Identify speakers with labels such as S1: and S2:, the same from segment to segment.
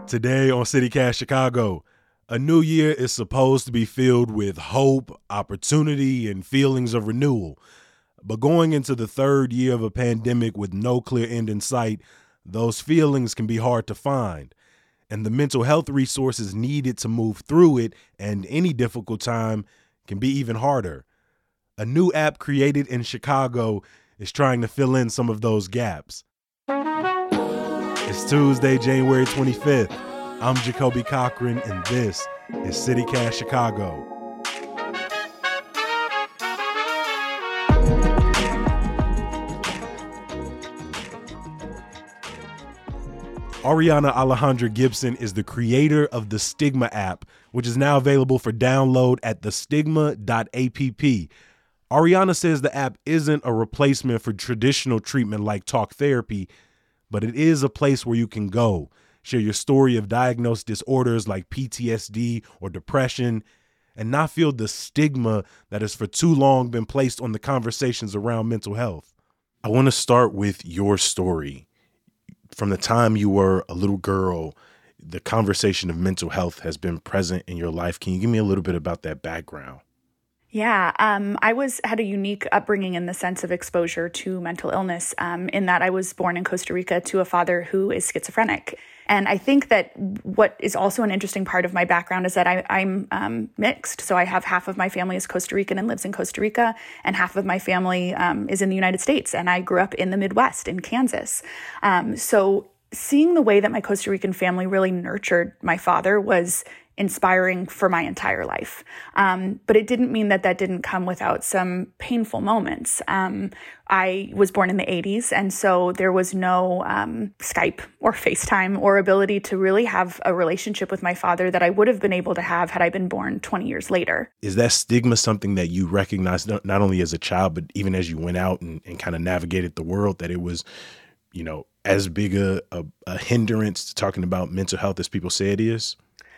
S1: Today on CityCast Chicago, a new year is supposed to be filled with hope, opportunity, and feelings of renewal. But going into the third year of a pandemic with no clear end in sight, those feelings can be hard to find. And the mental health resources needed to move through it and any difficult time can be even harder. A new app created in Chicago is trying to fill in some of those gaps. It's Tuesday, January 25th. I'm Jacoby Cochran, and this is CityCast Chicago. Ariana Alejandra Gibson is the creator of the Stigma app, which is now available for download at thestigma.app. Ariana says the app isn't a replacement for traditional treatment like talk therapy, but it is a place where you can go, share your story of diagnosed disorders like PTSD or depression, and not feel the stigma that has for too long been placed on the conversations around mental health. I want to start with your story. From the time you were a little girl, the conversation of mental health has been present in your life. Can you give me a little bit about that background?
S2: Yeah, I had a unique upbringing in the sense of exposure to mental illness, in that I was born in Costa Rica to a father who is schizophrenic. And I think that what is also an interesting part of my background is that I'm mixed. So I have half of my family is Costa Rican and lives in Costa Rica, and half of my family is in the United States. And I grew up in the Midwest in Kansas. So seeing the way that my Costa Rican family really nurtured my father was inspiring for my entire life. But it didn't mean that didn't come without some painful moments. I was born in the 80s, and so there was no Skype or FaceTime or ability to really have a relationship with my father that I would have been able to have had I been born 20 years later.
S1: Is that stigma something that you recognized not only as a child, but even as you went out and kind of navigated the world, that it was, as big a hindrance to talking about mental health as people say it is?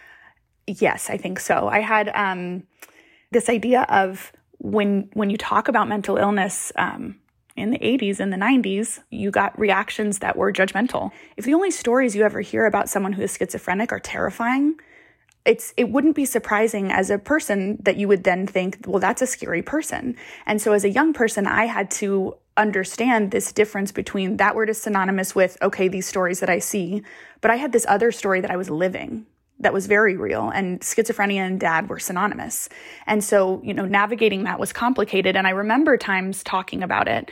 S2: Yes, I think so. I had this idea of when you talk about mental illness in the 80s and the 90s, you got reactions that were judgmental. If the only stories you ever hear about someone who is schizophrenic are terrifying, it wouldn't be surprising as a person that you would then think, well, that's a scary person. And so as a young person, I had to understand this difference between that word is synonymous with, okay, these stories that I see, but I had this other story that I was living that was very real, and schizophrenia and dad were synonymous. And so, navigating that was complicated. And I remember times talking about it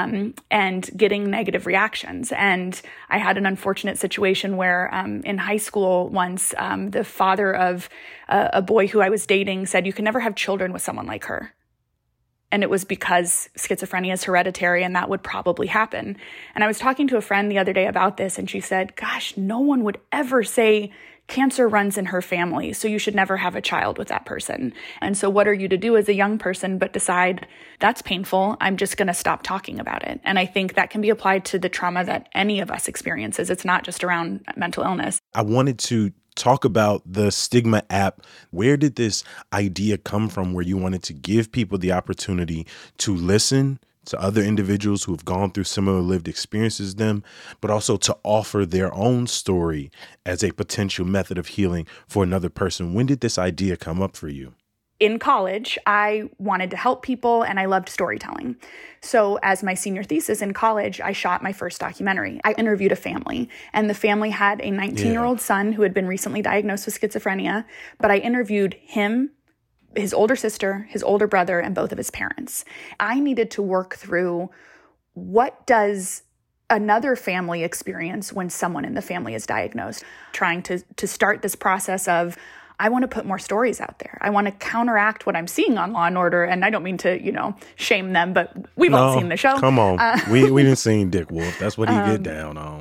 S2: and getting negative reactions. And I had an unfortunate situation where in high school once, the father of a boy who I was dating said, "You can never have children with someone like her." And it was because schizophrenia is hereditary and that would probably happen. And I was talking to a friend the other day about this, and she said, gosh, no one would ever say cancer runs in her family, so you should never have a child with that person. And so what are you to do as a young person but decide, that's painful, I'm just going to stop talking about it? And I think that can be applied to the trauma that any of us experiences. It's not just around mental illness.
S1: I wanted to talk about the Stigma app. Where did this idea come from where you wanted to give people the opportunity to listen to other individuals who have gone through similar lived experiences as them, but also to offer their own story as a potential method of healing for another person? When did this idea come up for you?
S2: In college, I wanted to help people and I loved storytelling. So as my senior thesis in college, I shot my first documentary. I interviewed a family, and the family had a 19-year-old son who had been recently diagnosed with schizophrenia, but I interviewed him, his older sister, his older brother, and both of his parents. I needed to work through, what does another family experience when someone in the family is diagnosed? Trying to start this process of, I want to put more stories out there. I want to counteract what I'm seeing on Law and Order. And I don't mean to, shame them, but we've all seen the show.
S1: Come on. We didn't see Dick Wolf. That's what he get down on.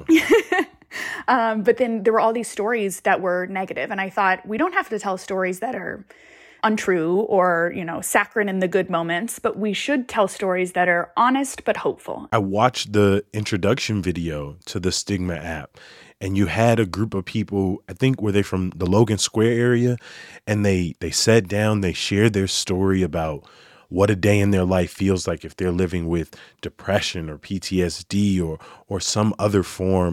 S2: But then there were all these stories that were negative. And I thought, we don't have to tell stories that are untrue or, saccharine in the good moments, but we should tell stories that are honest but hopeful.
S1: I watched the introduction video to the Stigma app, and you had a group of people, I think, were they from the Logan Square area? And they sat down, they shared their story about what a day in their life feels like if they're living with depression or PTSD or some other form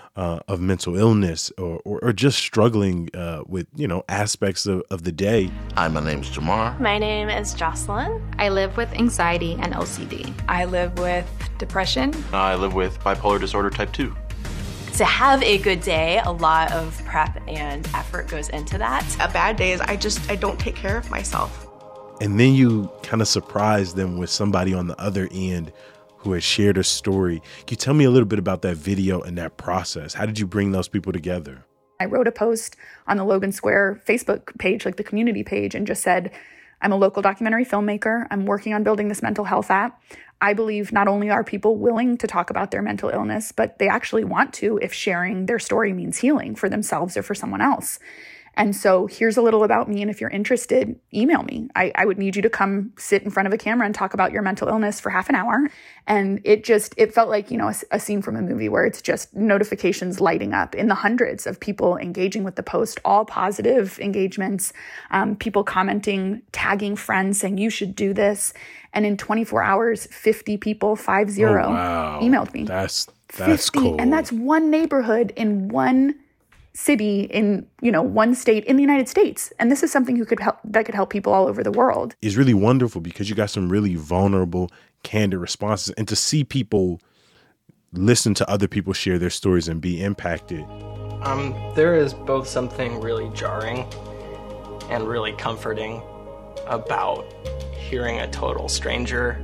S1: of mental illness or just struggling with, aspects of the day.
S3: Hi, my name's Jamar.
S4: My name is Jocelyn.
S5: I live with anxiety and OCD.
S6: I live with depression.
S7: I live with bipolar disorder type 2.
S4: To have a good day, a lot of prep and effort goes into that.
S8: A bad day is I don't take care of myself.
S1: And then you kind of surprise them with somebody on the other end who has shared a story. Can you tell me a little bit about that video and that process? How did you bring those people together?
S2: I wrote a post on the Logan Square Facebook page, like the community page, and just said, I'm a local documentary filmmaker. I'm working on building this mental health app. I believe not only are people willing to talk about their mental illness, but they actually want to if sharing their story means healing for themselves or for someone else. And so here's a little about me. And if you're interested, email me. I would need you to come sit in front of a camera and talk about your mental illness for half an hour. And it felt like, a scene from a movie where it's just notifications lighting up in the hundreds of people engaging with the post, all positive engagements, people commenting, tagging friends saying, you should do this. And in 24 hours, 50 people, 50, emailed me.
S1: That's
S2: 50,
S1: cool.
S2: And that's one neighborhood in one city in, one state in the United States. And this is something that could help people all over the world.
S1: It's really wonderful because you got some really vulnerable, candid responses. And to see people listen to other people share their stories and be impacted.
S9: There is both something really jarring and really comforting about hearing a total stranger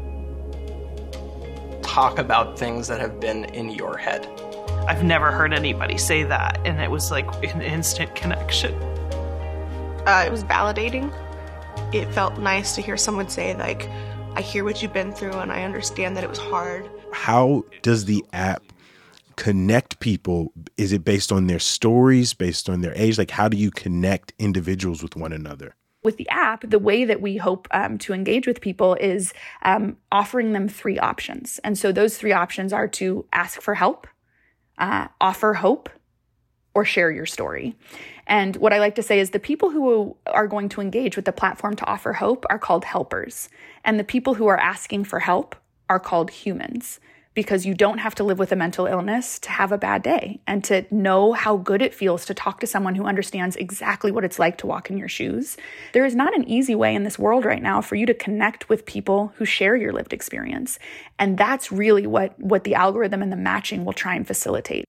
S9: talk about things that have been in your head.
S10: I've never heard anybody say that, and it was like an instant connection.
S8: It was validating. It felt nice to hear someone say, like, I hear what you've been through and I understand that it was hard.
S1: How does the app connect people? Is it based on their stories, based on their age? Like, how do you connect individuals with one another?
S2: With the app, the way that we hope to engage with people is offering them 3 options. And so those 3 options are to ask for help, offer hope, or share your story. And what I like to say is the people who are going to engage with the platform to offer hope are called helpers. And the people who are asking for help are called humans, because you don't have to live with a mental illness to have a bad day and to know how good it feels to talk to someone who understands exactly what it's like to walk in your shoes. There is not an easy way in this world right now for you to connect with people who share your lived experience. And that's really what the algorithm and the matching will try and facilitate.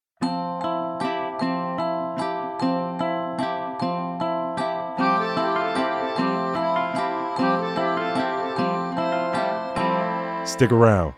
S1: Stick around.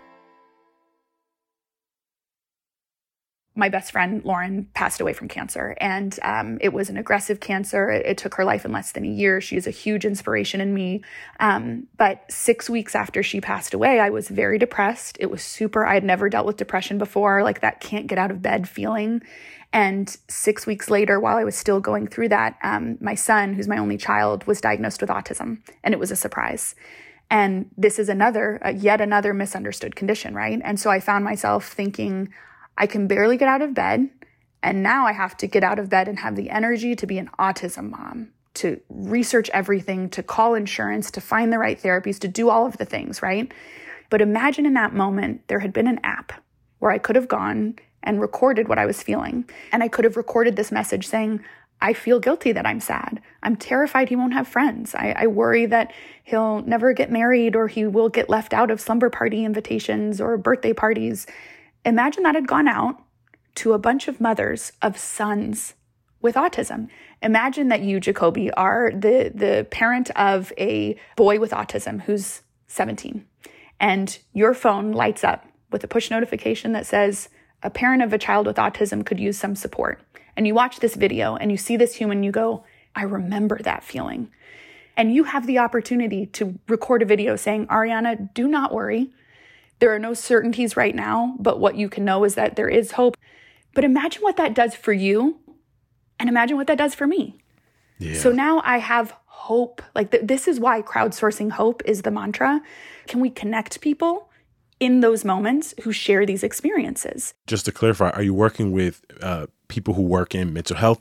S2: My best friend, Lauren, passed away from cancer, and it was an aggressive cancer. It took her life in less than a year. She is a huge inspiration in me. But 6 weeks after she passed away, I was very depressed. It was I had never dealt with depression before, like that can't get out of bed feeling. And 6 weeks later, while I was still going through that, my son, who's my only child, was diagnosed with autism, and it was a surprise. And this is yet another misunderstood condition, right? And so I found myself thinking, I can barely get out of bed, and now I have to get out of bed and have the energy to be an autism mom, to research everything, to call insurance, to find the right therapies, to do all of the things, right? But imagine in that moment, there had been an app where I could have gone and recorded what I was feeling. And I could have recorded this message saying, I feel guilty that I'm sad. I'm terrified he won't have friends. I worry that he'll never get married, or he will get left out of slumber party invitations or birthday parties. Imagine that had gone out to a bunch of mothers of sons with autism. Imagine that you, Jacoby, are the parent of a boy with autism who's 17, and your phone lights up with a push notification that says a parent of a child with autism could use some support. And you watch this video and you see this human, you go, I remember that feeling. And you have the opportunity to record a video saying, Ariana, do not worry. There are no certainties right now, but what you can know is that there is hope. But imagine what that does for you, and imagine what that does for me. Yeah. So now I have hope. Like this is why crowdsourcing hope is the mantra. Can we connect people in those moments who share these experiences?
S1: Just to clarify, are you working with people who work in mental health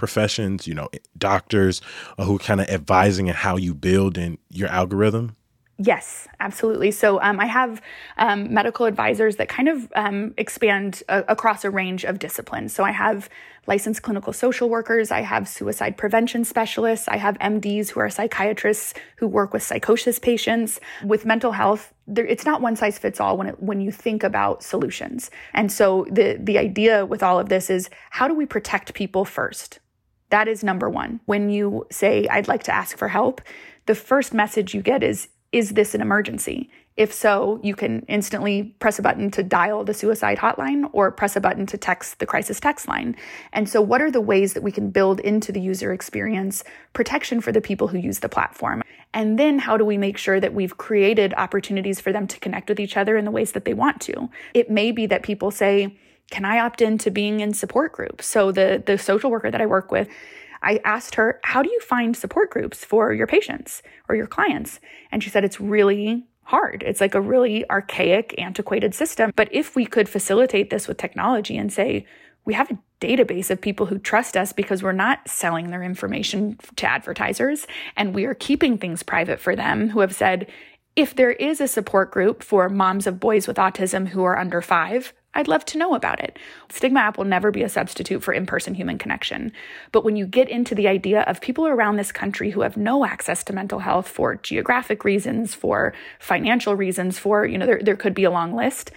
S1: professions, doctors, who are kind of advising on how you build in your algorithm?
S2: Yes, absolutely. So I have medical advisors that kind of expand across a range of disciplines. So I have licensed clinical social workers. I have suicide prevention specialists. I have MDs who are psychiatrists who work with psychosis patients. With mental health, it's not one size fits all when you think about solutions. And so the idea with all of this is, how do we protect people first? That is number one. When you say, I'd like to ask for help, the first message you get is this an emergency? If so, you can instantly press a button to dial the suicide hotline or press a button to text the crisis text line. And so what are the ways that we can build into the user experience protection for the people who use the platform? And then how do we make sure that we've created opportunities for them to connect with each other in the ways that they want to? It may be that people say, can I opt into being in support groups? So the social worker that I work with, I asked her, how do you find support groups for your patients or your clients? And she said, it's really hard. It's like a really archaic, antiquated system. But if we could facilitate this with technology and say, we have a database of people who trust us because we're not selling their information to advertisers, and we are keeping things private for them, who have said, if there is a support group for moms of boys with autism who are under 5, I'd love to know about it. Stigma App will never be a substitute for in-person human connection. But when you get into the idea of people around this country who have no access to mental health for geographic reasons, for financial reasons, for, there could be a long list.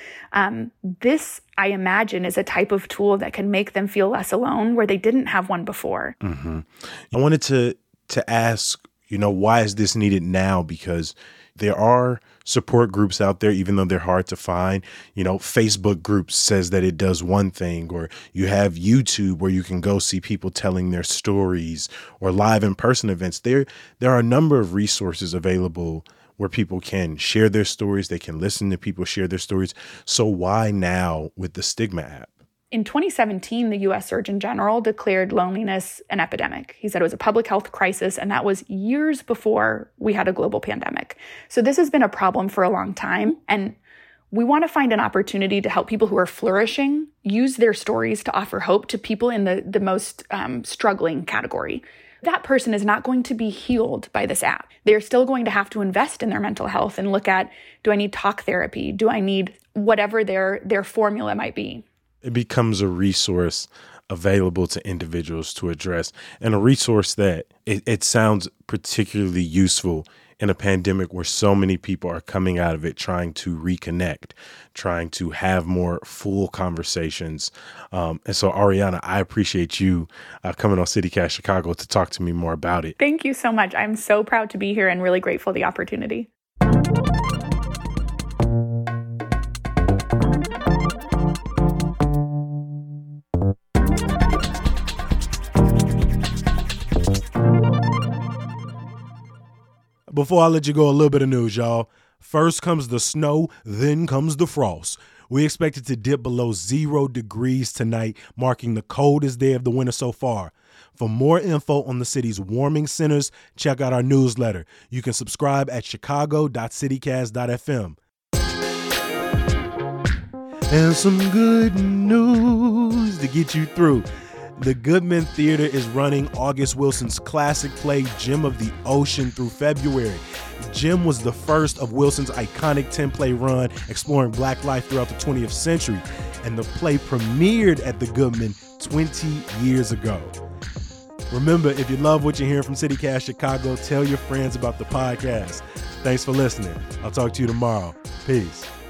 S2: This, I imagine, is a type of tool that can make them feel less alone where they didn't have one before.
S1: Mm-hmm. I wanted to ask, why is this needed now? Because there are support groups out there, even though they're hard to find. Facebook groups says that it does one thing, or you have YouTube where you can go see people telling their stories, or live in-person events. There are a number of resources available where people can share their stories. They can listen to people share their stories. So why now with the Stigma app?
S2: In 2017, the U.S. Surgeon General declared loneliness an epidemic. He said it was a public health crisis, and that was years before we had a global pandemic. So this has been a problem for a long time, and we want to find an opportunity to help people who are flourishing use their stories to offer hope to people in the most struggling category. That person is not going to be healed by this app. They're still going to have to invest in their mental health and look at, do I need talk therapy? Do I need whatever their formula might be?
S1: It becomes a resource available to individuals to address, and a resource that it sounds particularly useful in a pandemic where so many people are coming out of it trying to reconnect, trying to have more full conversations. And so, Ariana, I appreciate you coming on CityCast Chicago to talk to me more about it.
S2: Thank you so much. I'm so proud to be here and really grateful for the opportunity.
S1: Before I let you go, a little bit of news, y'all. First comes the snow, then comes the frost. We expect it to dip below 0 degrees tonight, marking the coldest day of the winter so far. For more info on the city's warming centers, check out our newsletter. You can subscribe at chicago.citycast.fm. And some good news to get you through. The Goodman Theater is running August Wilson's classic play, Gem of the Ocean, through February. Gem was the first of Wilson's iconic 10-play run exploring Black life throughout the 20th century, and the play premiered at the Goodman 20 years ago. Remember, if you love what you hear from CityCast Chicago, tell your friends about the podcast. Thanks for listening. I'll talk to you tomorrow. Peace.